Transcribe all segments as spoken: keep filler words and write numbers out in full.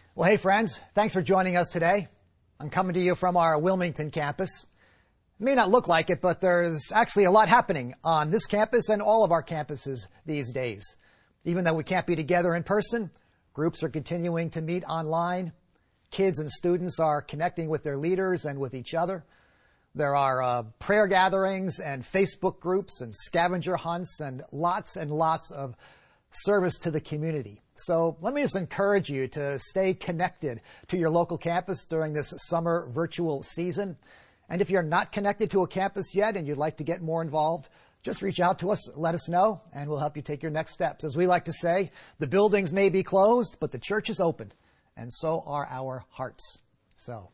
Well, hey friends, thanks for joining us today. I'm coming to you from our Wilmington campus. It may not look like it, but there's actually a lot happening on this campus and all of our campuses these days. Even though we can't be together in person, groups are continuing to meet online. Kids and students are connecting with their leaders and with each other. There are uh, prayer gatherings and Facebook groups and scavenger hunts and lots and lots of service to the community. So let me just encourage you to stay connected to your local campus during this summer virtual season. And if you're not connected to a campus yet and you'd like to get more involved, just reach out to us, let us know, and we'll help you take your next steps. As we like to say, the buildings may be closed, but the church is open, and so are our hearts. So,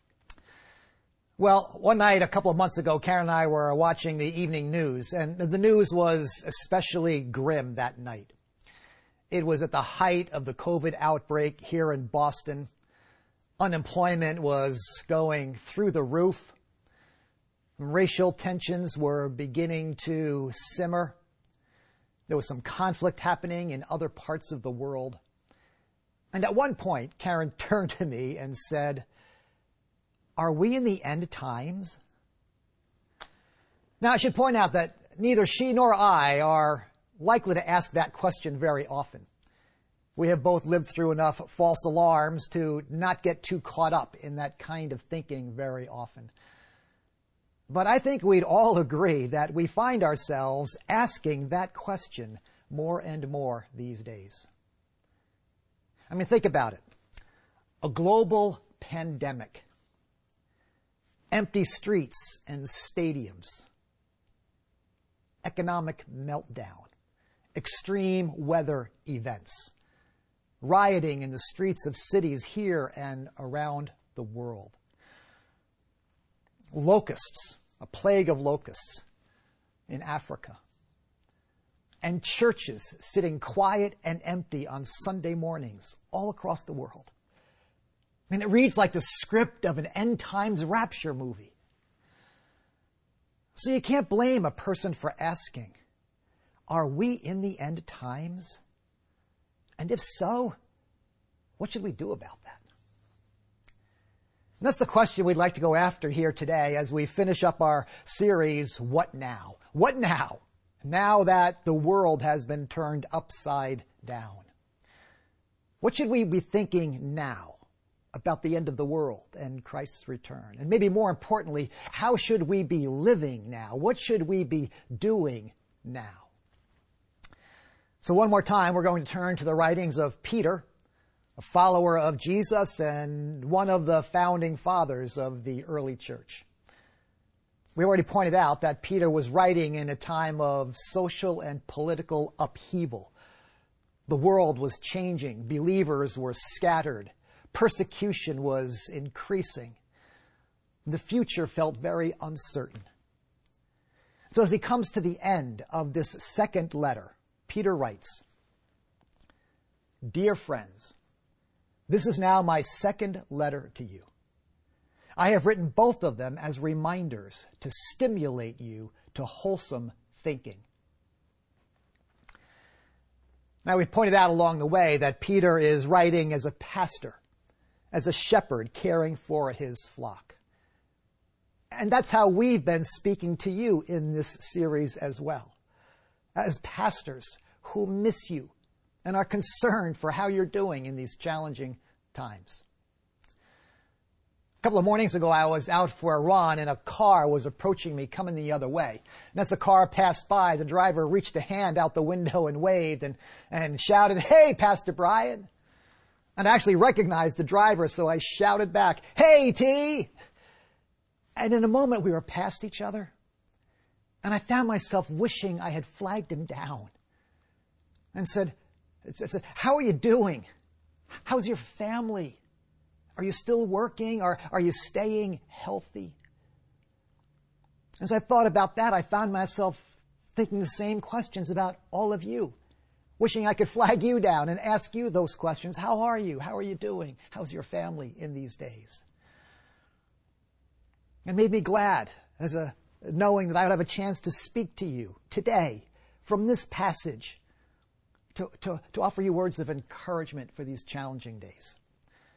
well, one night a couple of months ago, Karen and I were watching the evening news, and the news was especially grim that night. It was at the height of the COVID outbreak here in Boston. Unemployment was going through the roof. Racial tensions were beginning to simmer. There was some conflict happening in other parts of the world. And at one point, Karen turned to me and said, "Are we in the end times?" Now, I should point out that neither she nor I are likely to ask that question very often. We have both lived through enough false alarms to not get too caught up in that kind of thinking very often. But I think we'd all agree that we find ourselves asking that question more and more these days. I mean, think about it. A global pandemic, empty streets and stadiums, economic meltdown, extreme weather events, rioting in the streets of cities here and around the world. Locusts, a plague of locusts in Africa. And churches sitting quiet and empty on Sunday mornings all across the world. I mean, it reads like the script of an end times rapture movie. So you can't blame a person for asking, are we in the end times? And if so, what should we do about that? And that's the question we'd like to go after here today as we finish up our series, What Now? What now? Now that the world has been turned upside down. What should we be thinking now about the end of the world and Christ's return? And maybe more importantly, how should we be living now? What should we be doing now? So one more time, we're going to turn to the writings of Peter, a follower of Jesus and one of the founding fathers of the early church. We already pointed out that Peter was writing in a time of social and political upheaval. The world was changing. Believers were scattered. Persecution was increasing. The future felt very uncertain. So as he comes to the end of this second letter, Peter writes, "Dear friends, this is now my second letter to you. I have written both of them as reminders to stimulate you to wholesome thinking." Now, we've pointed out along the way that Peter is writing as a pastor, as a shepherd caring for his flock. And that's how we've been speaking to you in this series as well, as pastors who miss you and are concerned for how you're doing in these challenging times. A couple of mornings ago, I was out for a run and a car was approaching me coming the other way. And as the car passed by, the driver reached a hand out the window and waved and, and shouted, "Hey, Pastor Brian." And I actually recognized the driver, so I shouted back, "Hey, T." And in a moment, we were past each other. And I found myself wishing I had flagged him down and said, I said, "How are you doing? How's your family? Are you still working? Or are you staying healthy?" As I thought about that, I found myself thinking the same questions about all of you, wishing I could flag you down and ask you those questions. How are you? How are you doing? How's your family in these days? It made me glad as a knowing that I would have a chance to speak to you today from this passage to, to, to offer you words of encouragement for these challenging days.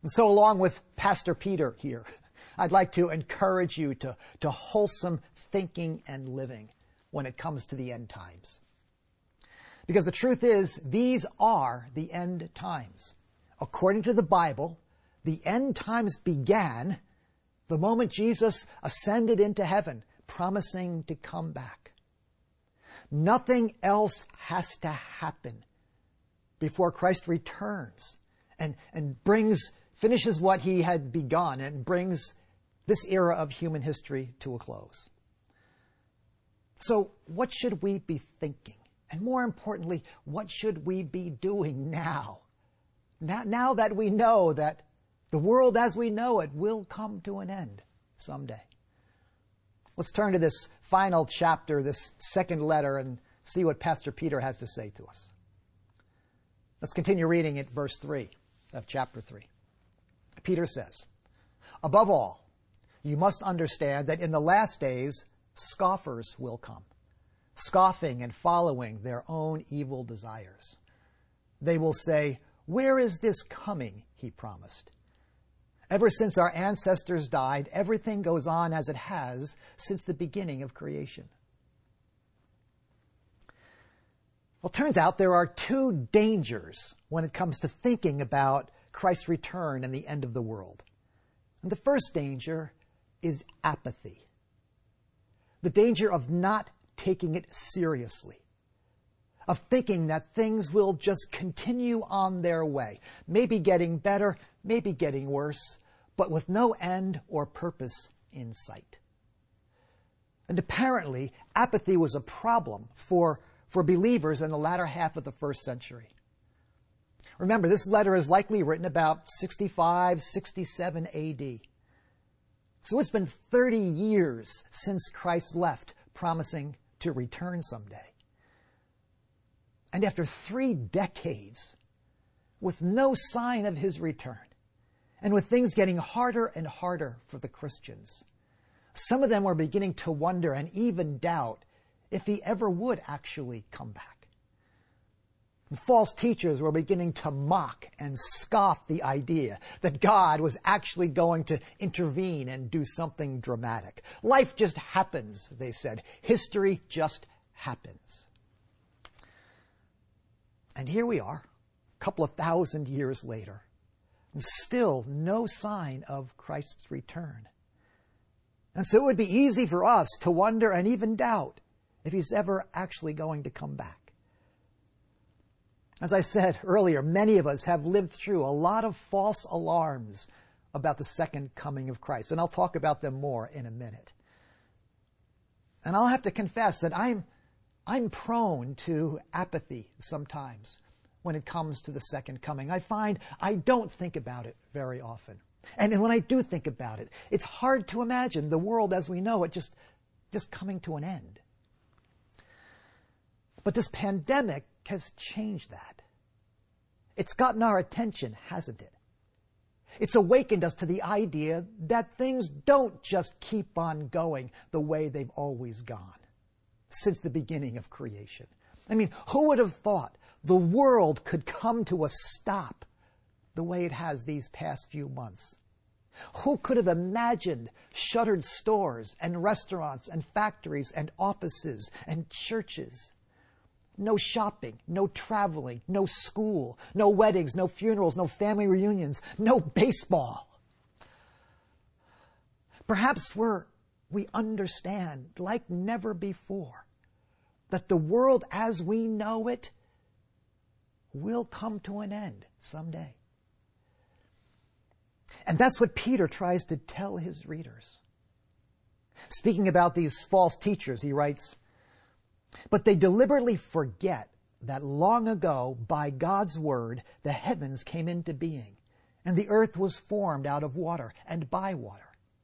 And so along with Pastor Peter here, I'd like to encourage you to, to wholesome thinking and living when it comes to the end times. Because the truth is, these are the end times. According to the Bible, the end times began the moment Jesus ascended into heaven, promising to come back. Nothing else has to happen before Christ returns and, and brings, finishes what he had begun and brings this era of human history to a close. So what should we be thinking? And more importantly, what should we be doing now? Now, now that we know that the world as we know it will come to an end someday. Let's turn to this final chapter, this second letter, and see what Pastor Peter has to say to us. Let's continue reading at verse three of chapter three. Peter says, "Above all, you must understand that in the last days scoffers will come, scoffing and following their own evil desires. They will say, 'Where is this coming he promised?' Ever since our ancestors died, everything goes on as it has since the beginning of creation." Well, it turns out there are two dangers when it comes to thinking about Christ's return and the end of the world. And the first danger is apathy. The danger of not taking it seriously, of thinking that things will just continue on their way, maybe getting better, maybe getting worse, but with no end or purpose in sight. And apparently, apathy was a problem for, for believers in the latter half of the first century. Remember, this letter is likely written about sixty-five, sixty-seven A D. So it's been thirty years since Christ left, promising to return someday. And after three decades, with no sign of his return, and with things getting harder and harder for the Christians, some of them were beginning to wonder and even doubt if he ever would actually come back. And false teachers were beginning to mock and scoff the idea that God was actually going to intervene and do something dramatic. Life just happens, they said. History just happens. And here we are, a couple of thousand years later, and still no sign of Christ's return. And so it would be easy for us to wonder and even doubt if he's ever actually going to come back. As I said earlier, many of us have lived through a lot of false alarms about the second coming of Christ, and I'll talk about them more in a minute. And I'll have to confess that I'm I'm prone to apathy sometimes when it comes to the second coming. I find I don't think about it very often. And when I do think about it, it's hard to imagine the world as we know it just, just coming to an end. But this pandemic has changed that. It's gotten our attention, hasn't it? It's awakened us to the idea that things don't just keep on going the way they've always gone since the beginning of creation. I mean, who would have thought the world could come to a stop the way it has these past few months? Who could have imagined shuttered stores and restaurants and factories and offices and churches? No shopping, no traveling, no school, no weddings, no funerals, no family reunions, no baseball. Perhaps we're, we understand, like never before, that the world as we know it will come to an end someday. And that's what Peter tries to tell his readers. Speaking about these false teachers, he writes, "But they deliberately forget that long ago, by God's word, the heavens came into being, and the earth was formed out of water and by water."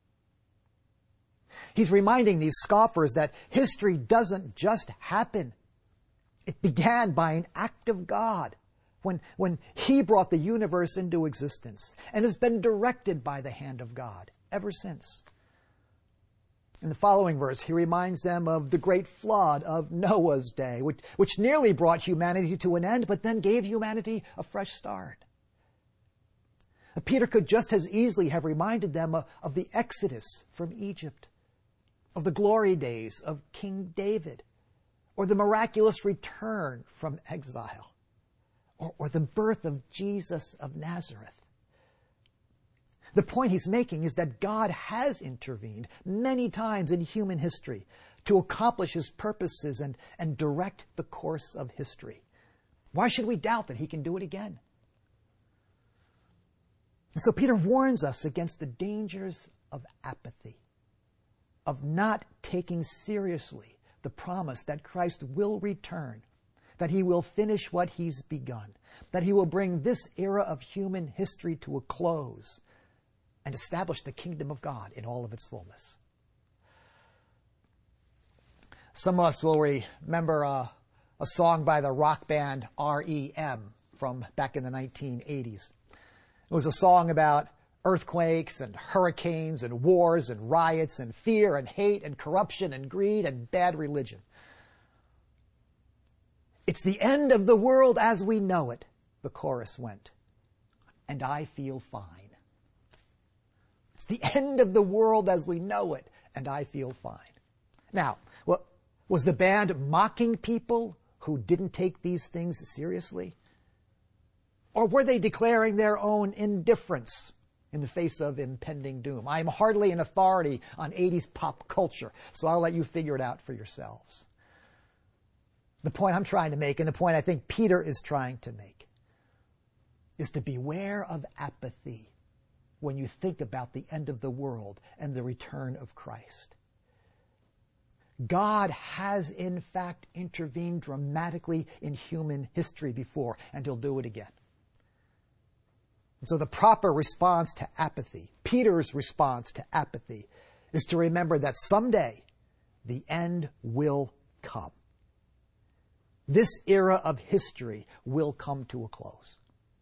He's reminding these scoffers that history doesn't just happen. It began by an act of God when, when he brought the universe into existence and has been directed by the hand of God ever since. In the following verse, he reminds them of the great flood of Noah's day, which, which nearly brought humanity to an end, but then gave humanity a fresh start. Peter could just as easily have reminded them of, of the Exodus from Egypt, of the glory days of King David, or the miraculous return from exile, or, or the birth of Jesus of Nazareth. The point he's making is that God has intervened many times in human history to accomplish his purposes and, and direct the course of history. Why should we doubt that he can do it again? And so Peter warns us against the dangers of apathy, of not taking seriously the promise that Christ will return, that he will finish what he's begun, that he will bring this era of human history to a close and establish the kingdom of God in all of its fullness. Some of us will remember uh, a song by the rock band R E M from back in the nineteen eighties. It was a song about earthquakes and hurricanes and wars and riots and fear and hate and corruption and greed and bad religion. It's the end of the world as we know it, the chorus went, and I feel fine. It's the end of the world as we know it, and I feel fine. Now, what, was the band mocking people who didn't take these things seriously? Or were they declaring their own indifference in the face of impending doom? I'm hardly an authority on eighties pop culture, so I'll let you figure it out for yourselves. The point I'm trying to make, and the point I think Peter is trying to make, is to beware of apathy when you think about the end of the world and the return of Christ. God has, in fact, intervened dramatically in human history before, and he'll do it again. And so the proper response to apathy, Peter's response to apathy, is to remember that someday the end will come. This era of history will come to a close.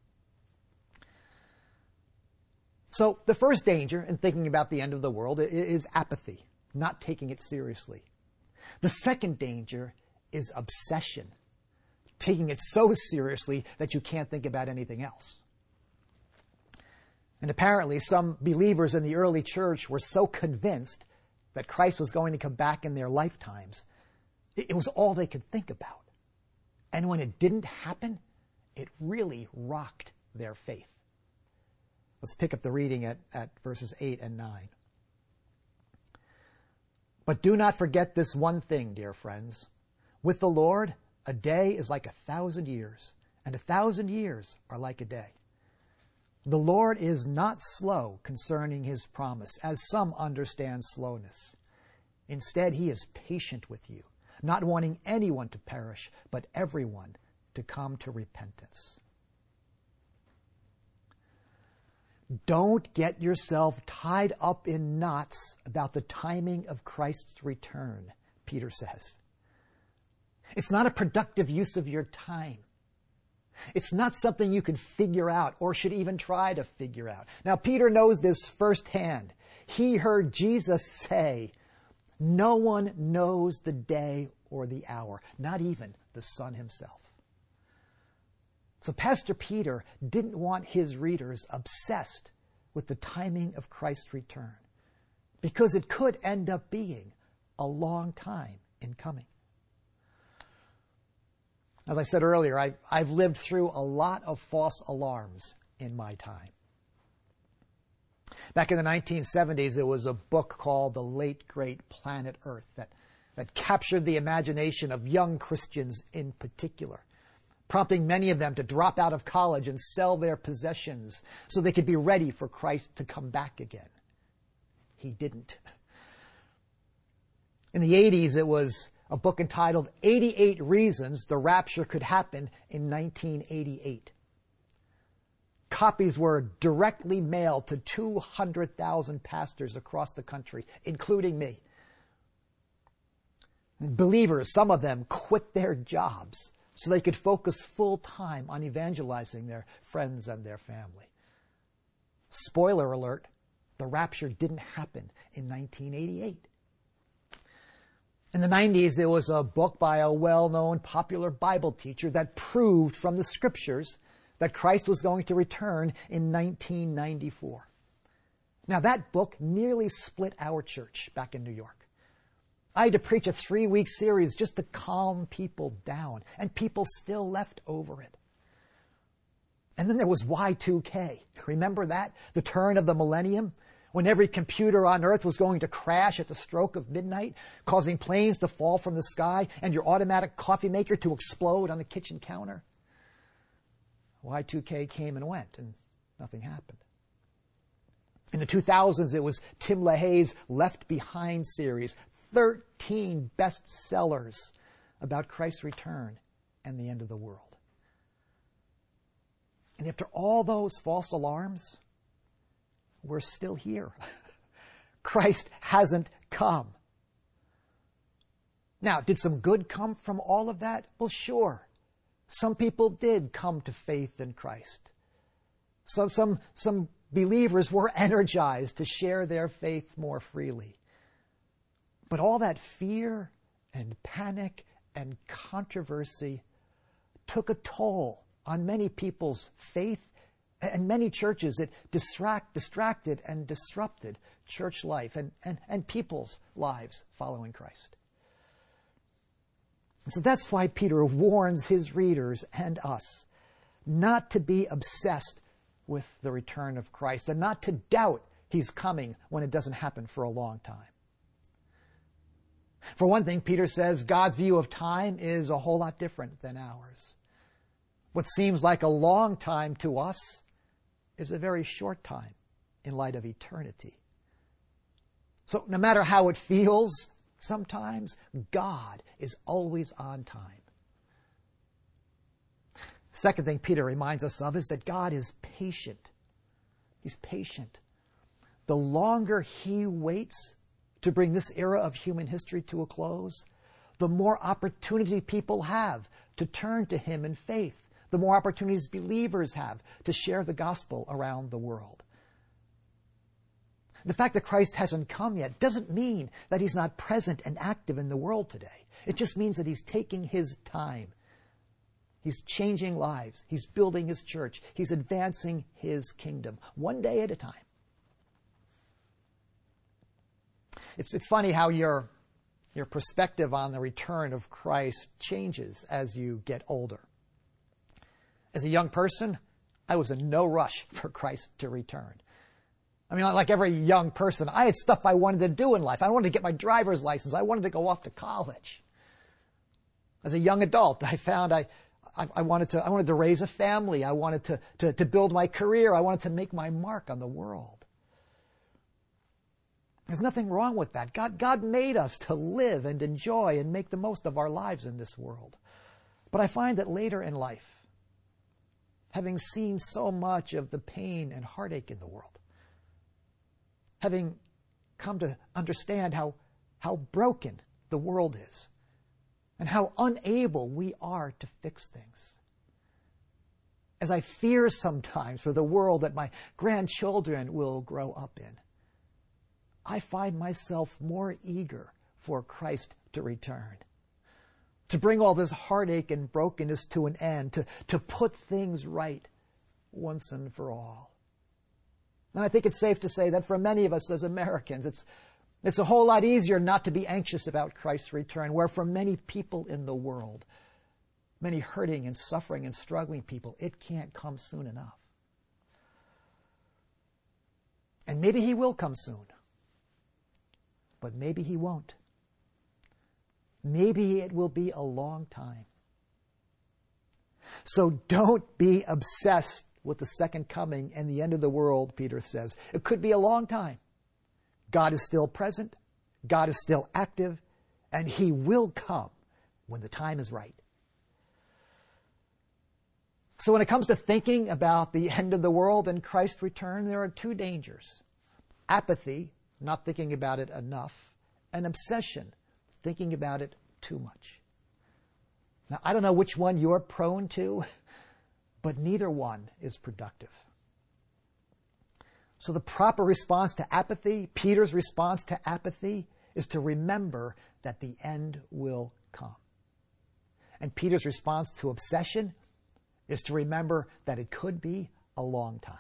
So the first danger in thinking about the end of the world is apathy, not taking it seriously. The second danger is obsession, taking it so seriously that you can't think about anything else. And apparently some believers in the early church were so convinced that Christ was going to come back in their lifetimes, it was all they could think about. And when it didn't happen, it really rocked their faith. Let's pick up the reading at, at verses eight and nine. But do not forget this one thing, dear friends. With the Lord, a day is like a thousand years, and a thousand years are like a day. The Lord is not slow concerning his promise, as some understand slowness. Instead, he is patient with you, not wanting anyone to perish, but everyone to come to repentance. Don't get yourself tied up in knots about the timing of Christ's return, Peter says. It's not a productive use of your time. It's not something you can figure out or should even try to figure out. Now, Peter knows this firsthand. He heard Jesus say, "No one knows the day or the hour, not even the Son himself." So Pastor Peter didn't want his readers obsessed with the timing of Christ's return, because it could end up being a long time in coming. As I said earlier, I, I've lived through a lot of false alarms in my time. Back in the nineteen seventies, there was a book called The Late Great Planet Earth that, that captured the imagination of young Christians in particular, prompting many of them to drop out of college and sell their possessions so they could be ready for Christ to come back again. He didn't. In the eighties, it was a book entitled eighty-eight Reasons the Rapture Could Happen in nineteen eighty-eight. Copies were directly mailed to two hundred thousand pastors across the country, including me. Believers, some of them, quit their jobs so they could focus full time on evangelizing their friends and their family. Spoiler alert, the rapture didn't happen in nineteen eighty-eight. In the nineties, there was a book by a well-known popular Bible teacher that proved from the scriptures that Christ was going to return in nineteen ninety-four. Now, that book nearly split our church back in New York. I had to preach a three-week series just to calm people down, and people still left over it. And then there was Y two K. Remember that? The turn of the millennium, when every computer on earth was going to crash at the stroke of midnight, causing planes to fall from the sky and your automatic coffee maker to explode on the kitchen counter. Y two K came and went, and nothing happened. In the two thousands, it was Tim LaHaye's Left Behind series, thirteen bestsellers about Christ's return and the end of the world. And after all those false alarms, we're still here. Christ hasn't come. Now, did some good come from all of that? Well, sure. Some people did come to faith in Christ. So some, some believers were energized to share their faith more freely. But all that fear and panic and controversy took a toll on many people's faith and many churches. It distract, distracted and disrupted church life and, and, and people's lives following Christ. So that's why Peter warns his readers and us not to be obsessed with the return of Christ and not to doubt he's coming when it doesn't happen for a long time. For one thing, Peter says God's view of time is a whole lot different than ours. What seems like a long time to us is a very short time in light of eternity. So no matter how it feels, sometimes God is always on time. Second thing Peter reminds us of is that God is patient. He's patient. The longer he waits to bring this era of human history to a close, the more opportunity people have to turn to him in faith, the more opportunities believers have to share the gospel around the world. The fact that Christ hasn't come yet doesn't mean that he's not present and active in the world today. It just means that he's taking his time. He's changing lives. He's building his church. He's advancing his kingdom, one day at a time. It's, it's funny how your, your perspective on the return of Christ changes as you get older. As a young person, I was in no rush for Christ to return. I mean, like every young person, I had stuff I wanted to do in life. I wanted to get my driver's license. I wanted to go off to college. As a young adult, I found I, I, I wanted to I wanted to raise a family. I wanted to, to, to build my career. I wanted to make my mark on the world. There's nothing wrong with that. God, God made us to live and enjoy and make the most of our lives in this world. But I find that later in life, having seen so much of the pain and heartache in the world, having come to understand how, how broken the world is and how unable we are to fix things, as I fear sometimes for the world that my grandchildren will grow up in, I find myself more eager for Christ to return, to bring all this heartache and brokenness to an end, to, to put things right once and for all. And I think it's safe to say that for many of us as Americans, it's, it's a whole lot easier not to be anxious about Christ's return, where for many people in the world, many hurting and suffering and struggling people, it can't come soon enough. And maybe he will come soon. But maybe he won't. Maybe it will be a long time. So don't be obsessed with the second coming and the end of the world, Peter says. It could be a long time. God is still present. God is still active. And he will come when the time is right. So when it comes to thinking about the end of the world and Christ's return, there are two dangers. Apathy, not thinking about it enough, and obsession, thinking about it too much. Now, I don't know which one you're prone to, but neither one is productive. So the proper response to apathy, Peter's response to apathy, is to remember that the end will come. And Peter's response to obsession is to remember that it could be a long time.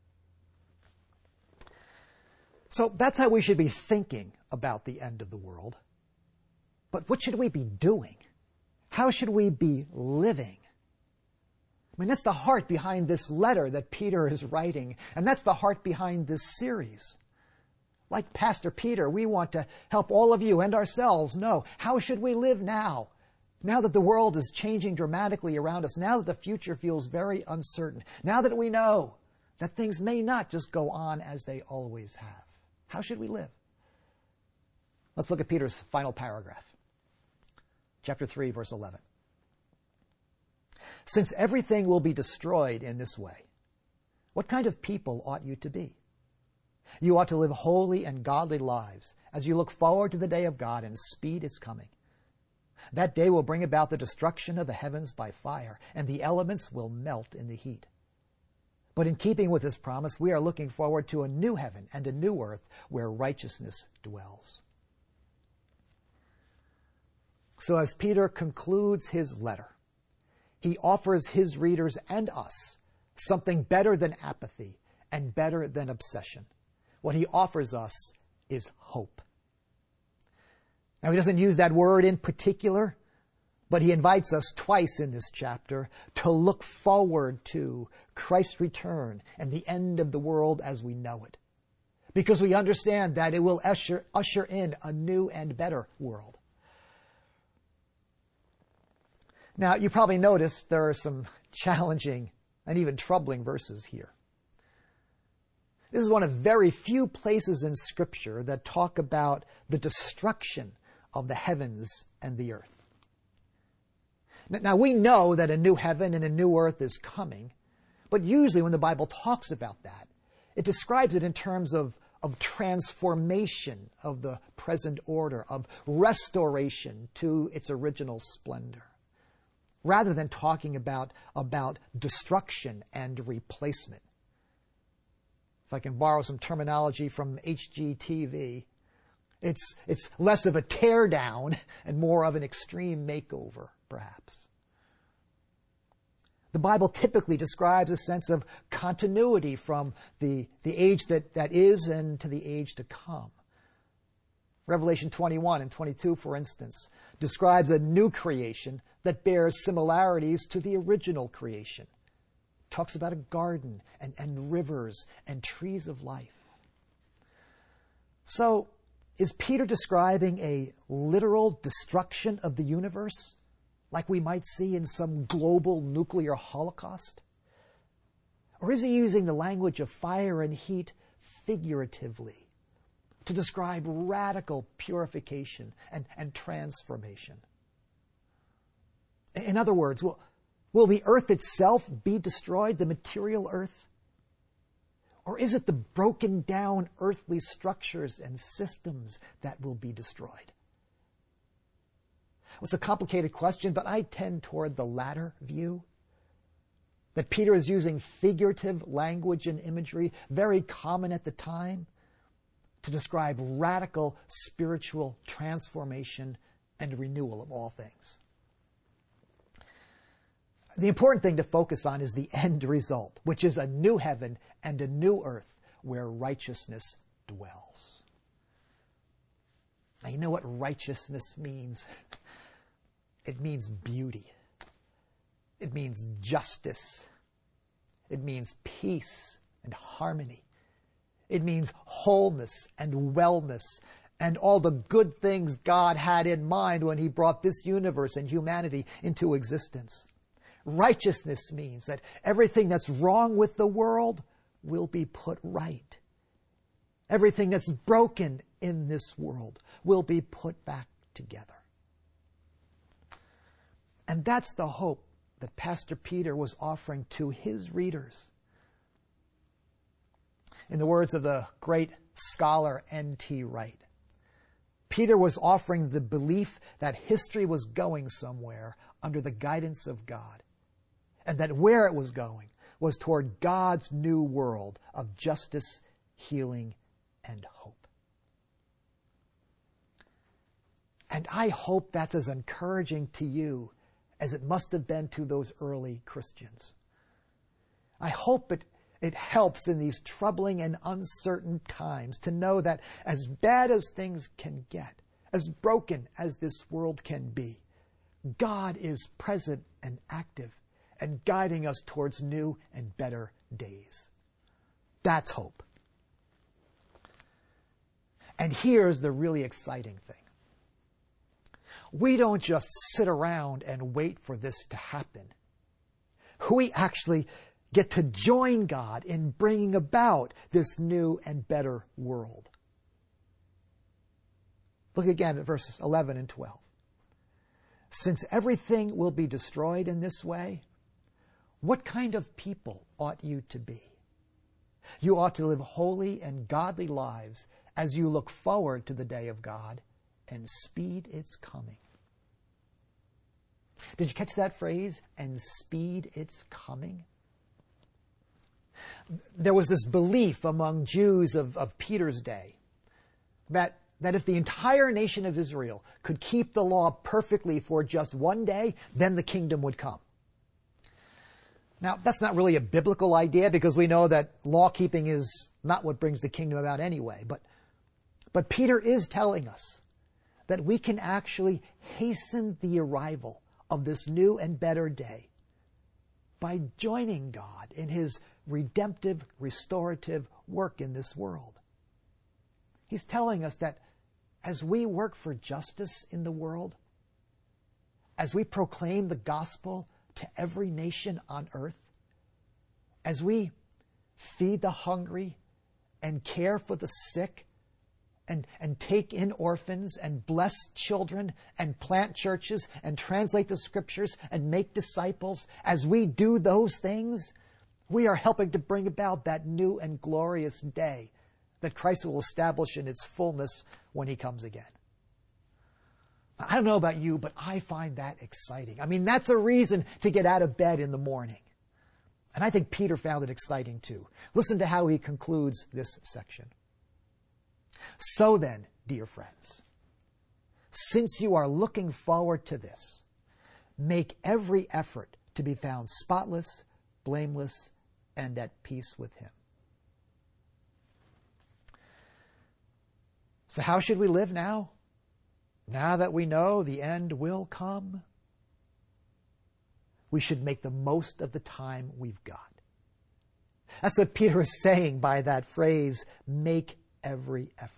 So that's how we should be thinking about the end of the world. But what should we be doing? How should we be living? I mean, that's the heart behind this letter that Peter is writing, and that's the heart behind this series. Like Pastor Peter, we want to help all of you and ourselves know, how should we live now? Now that the world is changing dramatically around us, now that the future feels very uncertain, now that we know that things may not just go on as they always have. How should we live? Let's look at Peter's final paragraph. Chapter three, verse eleven. Since everything will be destroyed in this way, what kind of people ought you to be? You ought to live holy and godly lives as you look forward to the day of God and speed its coming. That day will bring about the destruction of the heavens by fire, and the elements will melt in the heat. But in keeping with this promise, we are looking forward to a new heaven and a new earth where righteousness dwells. So as Peter concludes his letter, he offers his readers and us something better than apathy and better than obsession. What he offers us is hope. Now, he doesn't use that word in particular, but he invites us twice in this chapter to look forward to Christ's return and the end of the world as we know it, because we understand that it will usher, usher in a new and better world. Now, you probably noticed there are some challenging and even troubling verses here. This is one of very few places in Scripture that talk about the destruction of the heavens and the earth. Now, we know that a new heaven and a new earth is coming, but usually when the Bible talks about that, it describes it in terms of, of transformation of the present order, of restoration to its original splendor, rather than talking about, about destruction and replacement. If I can borrow some terminology from H G T V, it's, it's less of a tear down and more of an extreme makeover, perhaps. The Bible typically describes a sense of continuity from the, the age that, that is and to the age to come. Revelation twenty-one and twenty-two, for instance, describes a new creation that bears similarities to the original creation. Talks about a garden and, and rivers and trees of life. So, is Peter describing a literal destruction of the universe, like we might see in some global nuclear holocaust? Or is he using the language of fire and heat figuratively to describe radical purification and, and transformation? In other words, will, will the earth itself be destroyed, the material earth? Or is it the broken down earthly structures and systems that will be destroyed? Well, it's a complicated question, but I tend toward the latter view. That Peter is using figurative language and imagery, very common at the time, to describe radical spiritual transformation and renewal of all things. The important thing to focus on is the end result, which is a new heaven and a new earth where righteousness dwells. Now, you know what righteousness means? It means beauty. It means justice. It means peace and harmony. It means wholeness and wellness and all the good things God had in mind when he brought this universe and humanity into existence. Righteousness means that everything that's wrong with the world will be put right. Everything that's broken in this world will be put back together. And that's the hope that Pastor Peter was offering to his readers. In the words of the great scholar N T Wright, Peter was offering the belief that history was going somewhere under the guidance of God, and that where it was going was toward God's new world of justice, healing, and hope. And I hope that's as encouraging to you as it must have been to those early Christians. I hope it, it helps in these troubling and uncertain times to know that as bad as things can get, as broken as this world can be, God is present and active and guiding us towards new and better days. That's hope. And here's the really exciting thing. We don't just sit around and wait for this to happen. We actually get to join God in bringing about this new and better world. Look again at verses eleven and twelve. Since everything will be destroyed in this way, what kind of people ought you to be? You ought to live holy and godly lives as you look forward to the day of God and speed its coming. Did you catch that phrase? And speed its coming? There was this belief among Jews of, of Peter's day that, that if the entire nation of Israel could keep the law perfectly for just one day, then the kingdom would come. Now, that's not really a biblical idea because we know that law-keeping is not what brings the kingdom about anyway. But, but Peter is telling us that we can actually hasten the arrival of this new and better day by joining God in his redemptive, restorative work in this world. He's telling us that as we work for justice in the world, as we proclaim the gospel to every nation on earth, as we feed the hungry and care for the sick and, and take in orphans and bless children and plant churches and translate the scriptures and make disciples, as we do those things, we are helping to bring about that new and glorious day that Christ will establish in its fullness when he comes again. I don't know about you, but I find that exciting. I mean, that's a reason to get out of bed in the morning. And I think Peter found it exciting too. Listen to how he concludes this section. So then, dear friends, since you are looking forward to this, make every effort to be found spotless, blameless, and at peace with him. So how should we live now? Now that we know the end will come, we should make the most of the time we've got. That's what Peter is saying by that phrase, make every effort.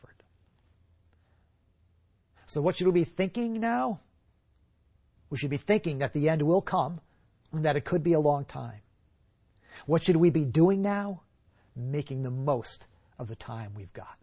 So what should we be thinking now? We should be thinking that the end will come and that it could be a long time. What should we be doing now? Making the most of the time we've got.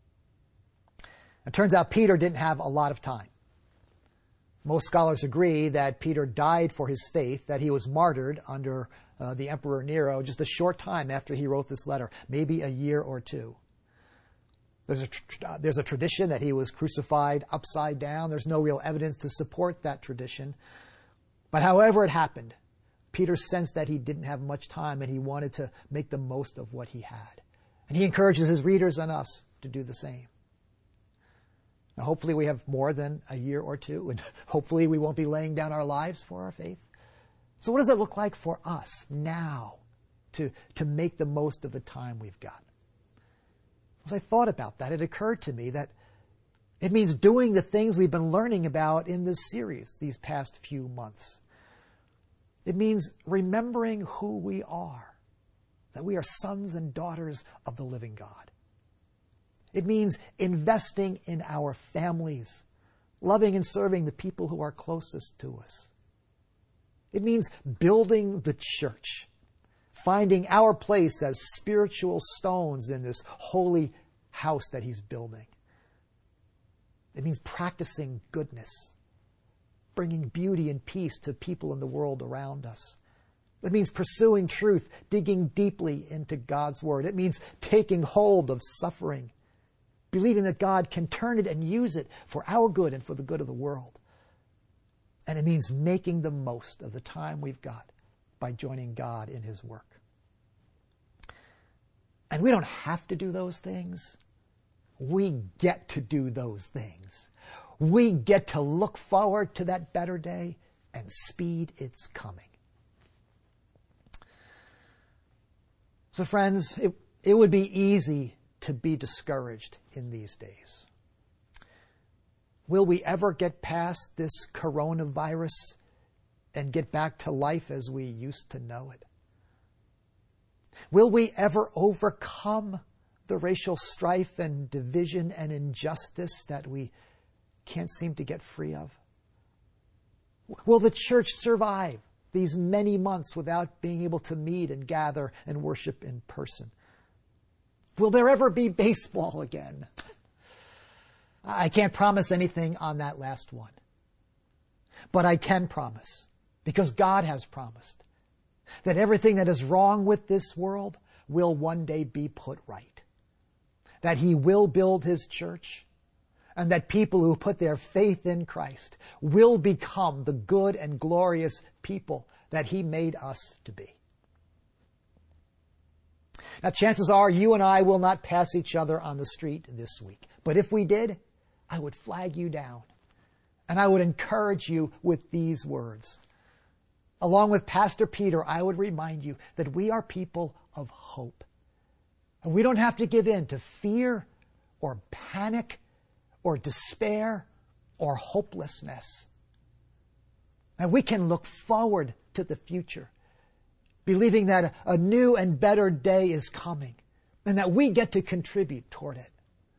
It turns out Peter didn't have a lot of time. Most scholars agree that Peter died for his faith, that he was martyred under uh, the Emperor Nero just a short time after he wrote this letter, maybe a year or two. There's a, tr- uh, there's a tradition that he was crucified upside down. There's no real evidence to support that tradition. But however it happened, Peter sensed that he didn't have much time and he wanted to make the most of what he had. And he encourages his readers and us to do the same. Now, hopefully we have more than a year or two, and hopefully we won't be laying down our lives for our faith. So what does it look like for us now to, to make the most of the time we've got? As I thought about that, it occurred to me that it means doing the things we've been learning about in this series these past few months. It means remembering who we are, that we are sons and daughters of the living God. It means investing in our families, loving and serving the people who are closest to us. It means building the church, finding our place as spiritual stones in this holy house that he's building. It means practicing goodness, bringing beauty and peace to people in the world around us. It means pursuing truth, digging deeply into God's word. It means taking hold of suffering, believing that God can turn it and use it for our good and for the good of the world. And it means making the most of the time we've got by joining God in his work. And we don't have to do those things. We get to do those things. We get to look forward to that better day and speed its coming. So friends, it, it would be easy to be discouraged in these days. Will we ever get past this coronavirus and get back to life as we used to know it? Will we ever overcome the racial strife and division and injustice that we can't seem to get free of? Will the church survive these many months without being able to meet and gather and worship in person? Will there ever be baseball again? I can't promise anything on that last one. But I can promise, because God has promised, that everything that is wrong with this world will one day be put right. That He will build His church, and that people who put their faith in Christ will become the good and glorious people that He made us to be. Now, chances are you and I will not pass each other on the street this week. But if we did, I would flag you down, and I would encourage you with these words. Along with Pastor Peter, I would remind you that we are people of hope. And we don't have to give in to fear or panic or despair or hopelessness. And we can look forward to the future, believing that a new and better day is coming and that we get to contribute toward it.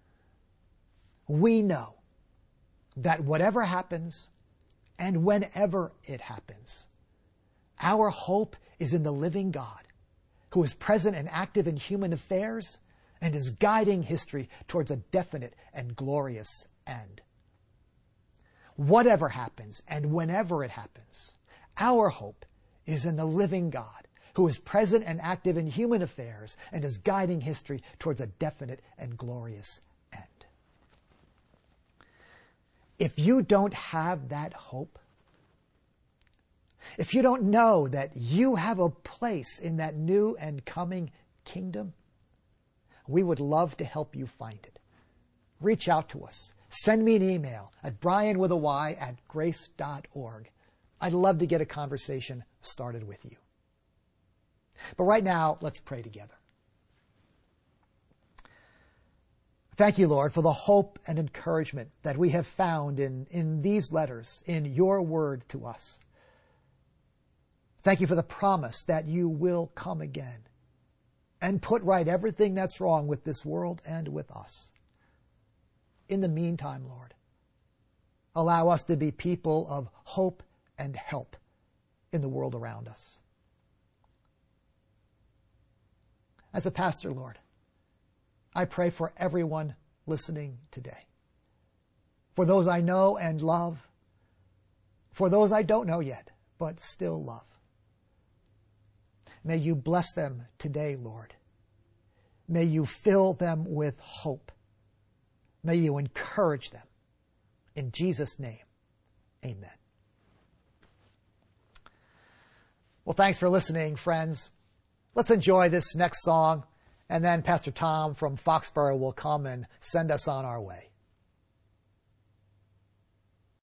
We know that whatever happens and whenever it happens, our hope is in the living God who is present and active in human affairs and is guiding history towards a definite and glorious end. Whatever happens and whenever it happens, our hope is in the living God who is present and active in human affairs and is guiding history towards a definite and glorious end. If you don't have that hope, if you don't know that you have a place in that new and coming kingdom, we would love to help you find it. Reach out to us. Send me an email at brian with a y at grace dot org. I'd love to get a conversation started with you. But right now, let's pray together. Thank you, Lord, for the hope and encouragement that we have found in, in these letters, in your word to us. Thank you for the promise that you will come again and put right everything that's wrong with this world and with us. In the meantime, Lord, allow us to be people of hope and help in the world around us. As a pastor, Lord, I pray for everyone listening today. For those I know and love. For those I don't know yet, but still love. May you bless them today, Lord. May you fill them with hope. May you encourage them. In Jesus' name, amen. Well, thanks for listening, friends. Let's enjoy this next song, and then Pastor Tom from Foxborough will come and send us on our way.